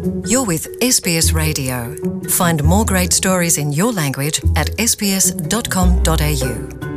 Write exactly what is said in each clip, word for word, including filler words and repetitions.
You're with ес бі ес Radio. Find more great stories in your language at ес бі ес dot com dot a u.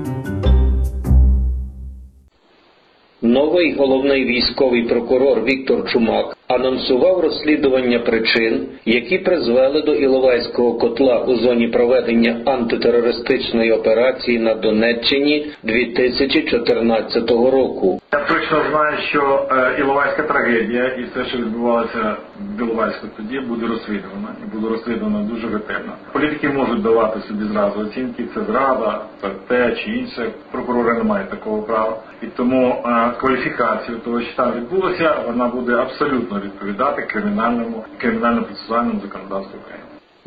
Новий головний військовий прокурор Віктор Чумак анонсував розслідування причин, які призвели до Іловайського котла у зоні проведення антитерористичної операції на Донеччині дві тисячі чотирнадцятого року. Я точно знаю, що е, Іловайська трагедія і все, що відбувалося в Іловайську тоді, буде розслідувано. І буде розслідувано дуже ретельно. Політики можуть давати собі зразу оцінки, це зрада, це те чи інше. Прокурори не мають такого права. І тому е, кваліфікацію того, що там відбулося, вона буде абсолютно відповідати кримінальному і кримінально-процесуальному законодавству України.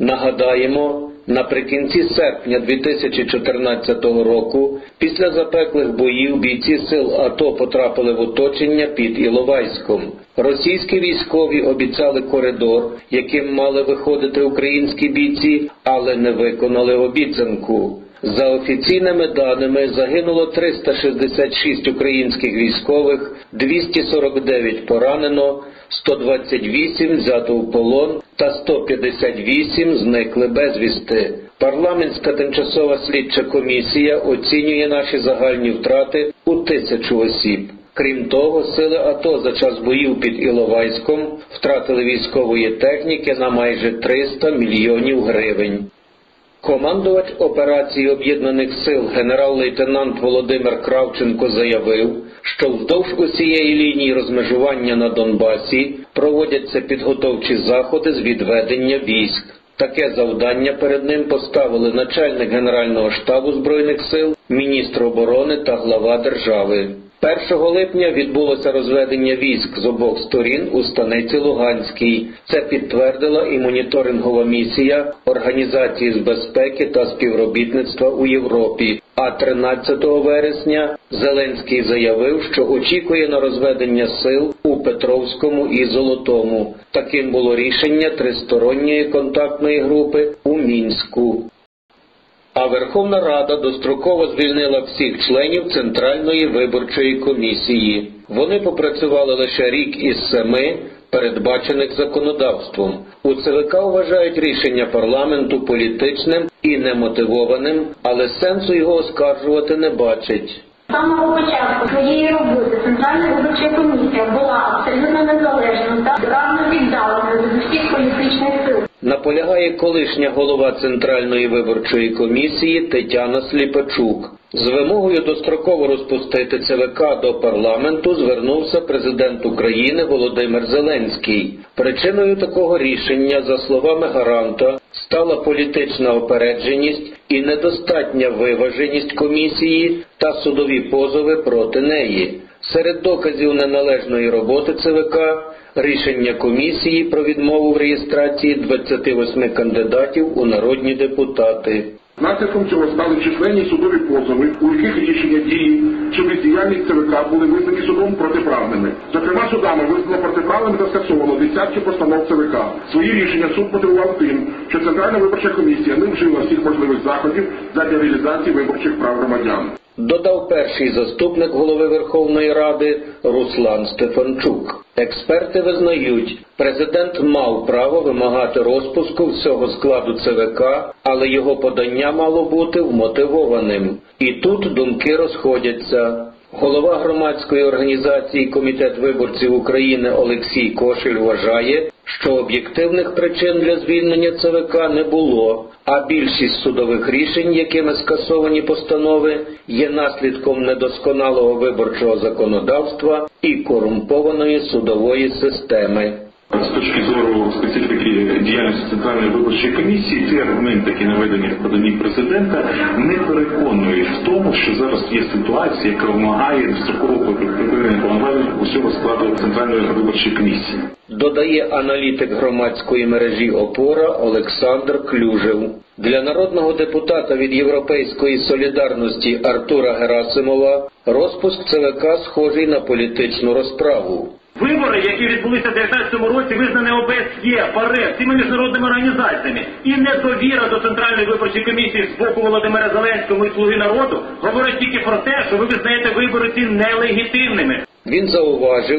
Нагадаємо, наприкінці серпня дві тисячі чотирнадцятого року, після запеклих боїв бійці сил АТО потрапили в оточення під Іловайськом. Російські військові обіцяли коридор, яким мали виходити українські бійці, але не виконали обіцянку. За офіційними даними, загинуло триста шістдесят шість українських військових, двісті сорок дев'ять поранено, сто двадцять вісім взято в полон та сто п'ятдесят вісім зникли безвісти. Парламентська тимчасова слідча комісія оцінює наші загальні втрати у тисячу осіб. Крім того, сили АТО за час боїв під Іловайськом втратили військової техніки на майже триста мільйонів гривень. Командувач операції Об'єднаних сил генерал-лейтенант Володимир Кравченко заявив, що вздовж усієї лінії розмежування на Донбасі проводяться підготовчі заходи з відведення військ. Таке завдання перед ним поставили начальник Генерального штабу Збройних сил, міністр оборони та глава держави. першого липня відбулося розведення військ з обох сторін у станиці Луганській. Це підтвердила і моніторингова місія Організації з безпеки та співробітництва у Європі. А тринадцятого вересня Зеленський заявив, що очікує на розведення сил у Петровському і Золотому. Таким було рішення тристоронньої контактної групи у Мінську. А Верховна Рада достроково звільнила всіх членів Центральної виборчої комісії. Вони попрацювали лише рік із семи, передбачених законодавством. У ЦВК вважають рішення парламенту політичним і немотивованим, але сенсу його оскаржувати не бачать. З самого початку своєї роботи Центральна виборча комісія була абсолютно незалежною та равно віддаленою від усіх політичних сил. Наполягає колишня голова Центральної виборчої комісії Тетяна Сліпачук. З вимогою достроково розпустити ЦВК до парламенту звернувся президент України Володимир Зеленський. Причиною такого рішення, за словами гаранта, стала політична опередженість і недостатня виваженість комісії та судові позови проти неї. Серед доказів неналежної роботи ЦВК – рішення комісії про відмову в реєстрації двадцяти восьми кандидатів у народні депутати. Наслідком цього стали численні судові позови, у яких рішення дії чи бездіяльність ЦВК були визнані судом протиправними. Зокрема, судами визнано протиправними та скасовано десятки постанов ЦВК. Свої рішення суд мотивував тим, що Центральна виборча комісія не вжила всіх можливих заходів задля реалізації виборчих прав громадян. Додав перший заступник голови Верховної Ради Руслан Стефанчук. Експерти визнають, президент мав право вимагати розпуску всього складу ЦВК, але його подання мало бути вмотивованим. І тут думки розходяться. Голова громадської організації Комітет виборців України Олексій Кошель вважає, що об'єктивних причин для звільнення ЦВК не було, а більшість судових рішень, якими скасовані постанови, є наслідком недосконалого виборчого законодавства і корумпованої судової системи. З точки зору специфіки діяльності Центральної виборчої комісії, ці аргументи, які наведені в поданні президента, не переконують в тому, що зараз є ситуація, яка вимагає дострокового припинення повноважень усього складу Центральної виборчої комісії. Додає аналітик громадської мережі «Опора» Олександр Клюжев. Для народного депутата від Європейської солідарності Артура Герасимова розпуск ЦВК схожий на політичну розправу. Вибори, які відбулися в дев'ятнадцятому році, визнані О Б С Є, ПАРЕ, цими міжнародними організаціями. І недовіра до Центральної виборчої комісії з боку Володимира Зеленського і «Слуги народу» говорить тільки про те, що ви визнаєте вибори ці нелегітимними. Він зауважив,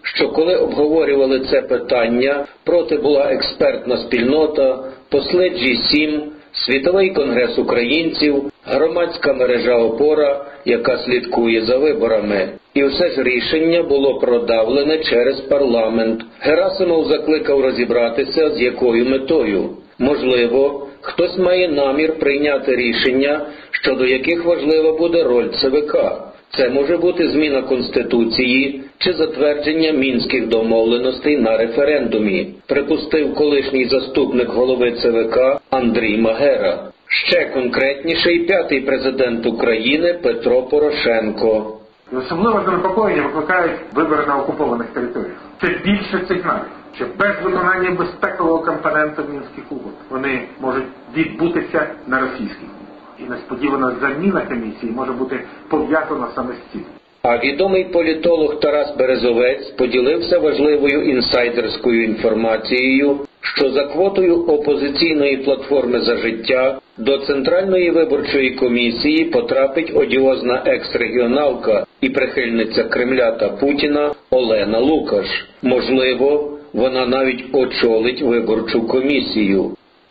що коли обговорювали це питання, проти була експертна спільнота, посли джі сім, Світовий конгрес українців, громадська мережа «Опора», яка слідкує за виборами. І все ж рішення було продавлене через парламент. Герасимов закликав розібратися, з якою метою. Можливо, хтось має намір прийняти рішення, щодо яких важлива буде роль ЦВК. Це може бути зміна Конституції чи затвердження Мінських домовленостей на референдумі, припустив колишній заступник голови ЦВК Андрій Магера. Ще конкретніше і п'ятий президент України Петро Порошенко. Особливо занепокоєння викликають вибори на окупованих територіях. Це більше сигналів, що без виконання безпекового компоненту Мінських угод вони можуть відбутися на російських. І несподівана заміна комісії може бути пов'язана саме з цим. А відомий політолог Тарас Березовець поділився важливою інсайдерською інформацією, що за квотою опозиційної платформи «За життя» до Центральної виборчої комісії потрапить одіозна екс-регіоналка і прихильниця Кремля та Путіна Олена Лукаш. Можливо, вона навіть очолить виборчу комісію.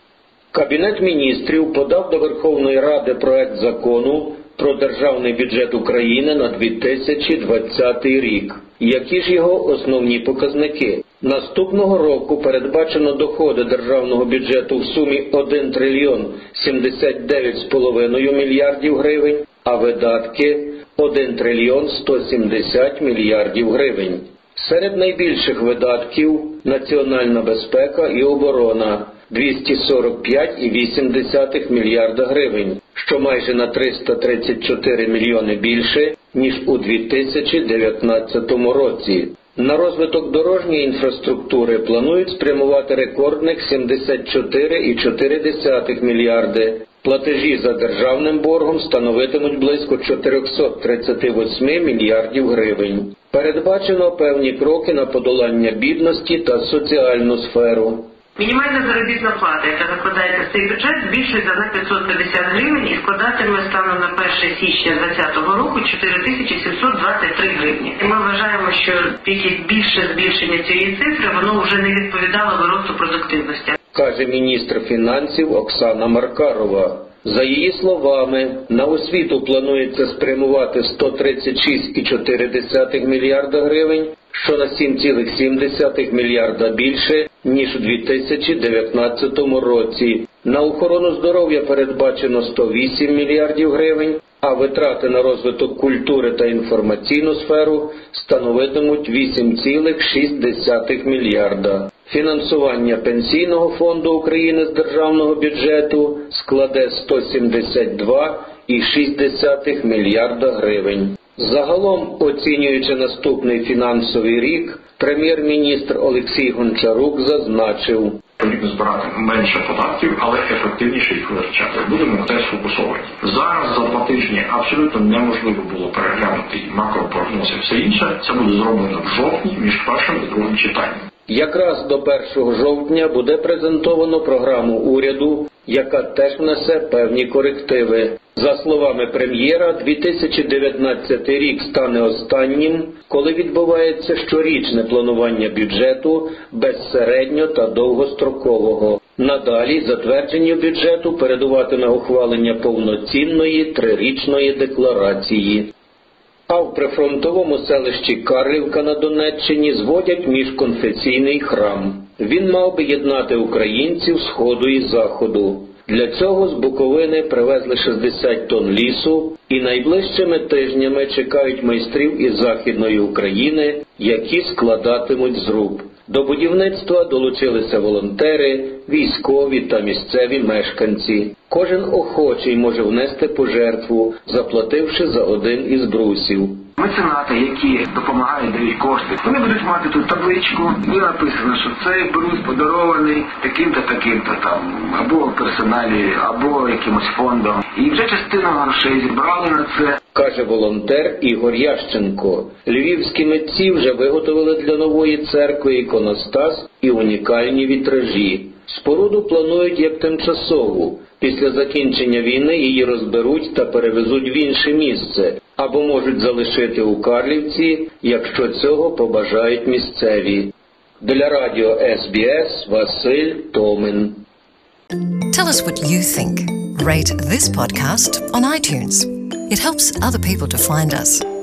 Кабінет міністрів подав до Верховної Ради проект закону про Державний бюджет України на дві тисячі двадцятий рік. Які ж його основні показники? Наступного року передбачено доходи державного бюджету в сумі один трильйон сімдесят дев'ять з половиною мільярдів гривень, а видатки – один трильйон сто сімдесят мільярдів гривень. Серед найбільших видатків – національна безпека і оборона – двісті сорок п'ять цілих вісім десятих мільярда гривень, що майже на триста тридцять чотири мільйони більше, ніж у дві тисячі дев'ятнадцятому році. На розвиток дорожньої інфраструктури планують спрямувати рекордних сімдесят чотири цілих чотири десятих мільярди. Платежі за державним боргом становитимуть близько чотириста тридцять вісім мільярдів гривень. Передбачено певні кроки на подолання бідності та соціальну сферу. Мінімальна заробітна плата, яка закладається в цей бюджет, збільшується на п'ятсот п'ятдесят гривень і складатиме станом на перше січня двадцятого року чотири тисячі сімсот двадцять три гривні. І ми вважаємо, що тільки більше збільшення цієї цифри, воно вже не відповідало виросту продуктивності. Каже міністр фінансів Оксана Маркарова. За її словами, на освіту планується спрямувати сто тридцять шість цілих чотири десятих мільярда гривень, що на сім цілих сім десятих мільярда більше, ніж у дві тисячі дев'ятнадцятому році. На охорону здоров'я передбачено сто вісім мільярдів гривень, а витрати на розвиток культури та інформаційну сферу становитимуть вісім цілих шість десятих мільярда. Фінансування Пенсійного фонду України з державного бюджету складе сто сімдесят два цілих шість десятих мільярда гривень. Загалом, оцінюючи наступний фінансовий рік, прем'єр-міністр Олексій Гончарук зазначив: потрібно збирати менше податків, але ефективніше їх витрачати. Будемо теж фокусовані. Зараз за два тижні абсолютно неможливо було переглянути макропрогноз і все інше. Це буде зроблено в жовтні між першим і другим читанням. Якраз до першого жовтня буде презентовано програму уряду, яка теж внесе певні корективи. За словами прем'єра, дві тисячі дев'ятнадцятий рік стане останнім, коли відбувається щорічне планування бюджету без середньо- та довгострокового. Надалі затвердженню бюджету передуватиме ухвалення повноцінної трирічної декларації. А в прифронтовому селищі Карлівка на Донеччині зводять міжконфесійний храм. Він мав би єднати українців Сходу і Заходу. Для цього з Буковини привезли шістдесят тонн лісу і найближчими тижнями чекають майстрів із Західної України, які складатимуть зруб. До будівництва долучилися волонтери, військові та місцеві мешканці. Кожен охочий може внести пожертву, заплативши за один із брусів. Меценати, які допомагають, дають кошти, вони будуть мати тут табличку, де написано, що цей брус подарований таким-то, таким-то там, або персоналі, або якимось фондом. І вже частину грошей зібрали на це. Каже волонтер Ігор Ященко. Львівські митці вже виготовили для нової церкви іконостас і унікальні вітражі. Споруду планують як тимчасову. Після закінчення війни її розберуть та перевезуть в інше місце, або можуть залишити у Карлівці, якщо цього побажають місцеві. Для радіо ес бі ес Василь Томин. Tell us what you think. Rate this podcast on iTunes. It helps other people to find us.